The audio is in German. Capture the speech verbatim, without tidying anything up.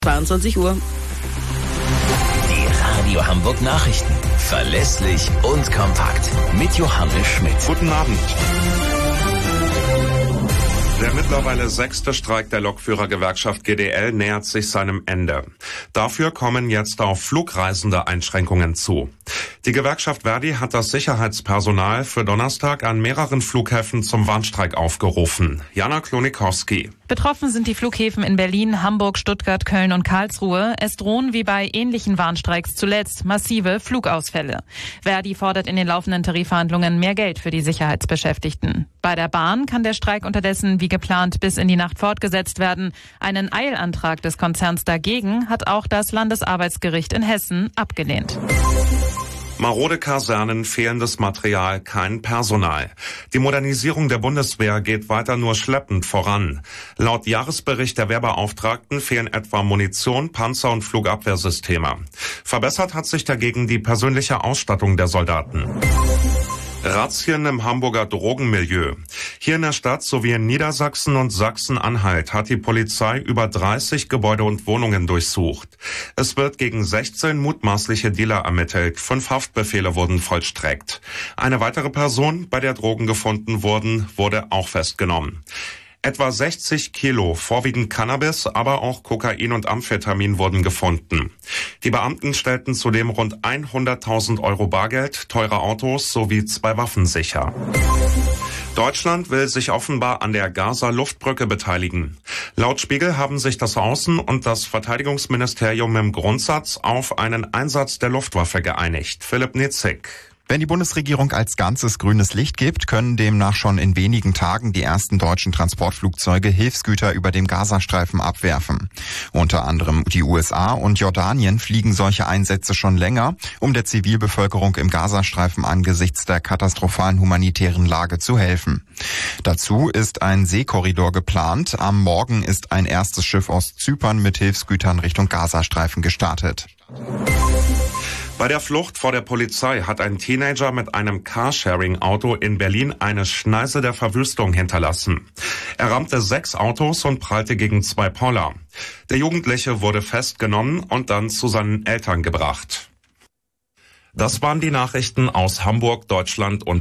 zweiundzwanzig Uhr. Die Radio Hamburg Nachrichten. Verlässlich und kompakt. Mit Johannes Schmidt. Guten Abend. Der mittlerweile sechste Streik der Lokführergewerkschaft G D L nähert sich seinem Ende. Dafür kommen jetzt auf Flugreisende Einschränkungen zu. Die Gewerkschaft Verdi hat das Sicherheitspersonal für Donnerstag an mehreren Flughäfen zum Warnstreik aufgerufen. Jana Klonikowski. Betroffen sind die Flughäfen in Berlin, Hamburg, Stuttgart, Köln und Karlsruhe. Es drohen wie bei ähnlichen Warnstreiks zuletzt massive Flugausfälle. Verdi fordert in den laufenden Tarifverhandlungen mehr Geld für die Sicherheitsbeschäftigten. Bei der Bahn kann der Streik unterdessen wie geplant bis in die Nacht fortgesetzt werden. Einen Eilantrag des Konzerns dagegen hat auch das Landesarbeitsgericht in Hessen abgelehnt. Marode Kasernen, fehlendes Material, kein Personal. Die Modernisierung der Bundeswehr geht weiter nur schleppend voran. Laut Jahresbericht der Wehrbeauftragten fehlen etwa Munition, Panzer und Flugabwehrsysteme. Verbessert hat sich dagegen die persönliche Ausstattung der Soldaten. Razzien im Hamburger Drogenmilieu. Hier in der Stadt sowie in Niedersachsen und Sachsen-Anhalt hat die Polizei über dreißig Gebäude und Wohnungen durchsucht. Es wird gegen sechzehn mutmaßliche Dealer ermittelt. Fünf Haftbefehle wurden vollstreckt. Eine weitere Person, bei der Drogen gefunden wurden, wurde auch festgenommen. Etwa sechzig Kilo, vorwiegend Cannabis, aber auch Kokain und Amphetamin wurden gefunden. Die Beamten stellten zudem rund hunderttausend Euro Bargeld, teure Autos sowie zwei Waffen sicher. Deutschland will sich offenbar an der Gaza-Luftbrücke beteiligen. Laut Spiegel haben sich das Außen- und das Verteidigungsministerium im Grundsatz auf einen Einsatz der Luftwaffe geeinigt. Philipp Nitzig. Wenn die Bundesregierung als Ganzes grünes Licht gibt, können demnach schon in wenigen Tagen die ersten deutschen Transportflugzeuge Hilfsgüter über dem Gazastreifen abwerfen. Unter anderem die U S A und Jordanien fliegen solche Einsätze schon länger, um der Zivilbevölkerung im Gazastreifen angesichts der katastrophalen humanitären Lage zu helfen. Dazu ist ein Seekorridor geplant. Am Morgen ist ein erstes Schiff aus Zypern mit Hilfsgütern Richtung Gazastreifen gestartet. Bei der Flucht vor der Polizei hat ein Teenager mit einem Carsharing-Auto in Berlin eine Schneise der Verwüstung hinterlassen. Er rammte sechs Autos und prallte gegen zwei Poller. Der Jugendliche wurde festgenommen und dann zu seinen Eltern gebracht. Das waren die Nachrichten aus Hamburg, Deutschland und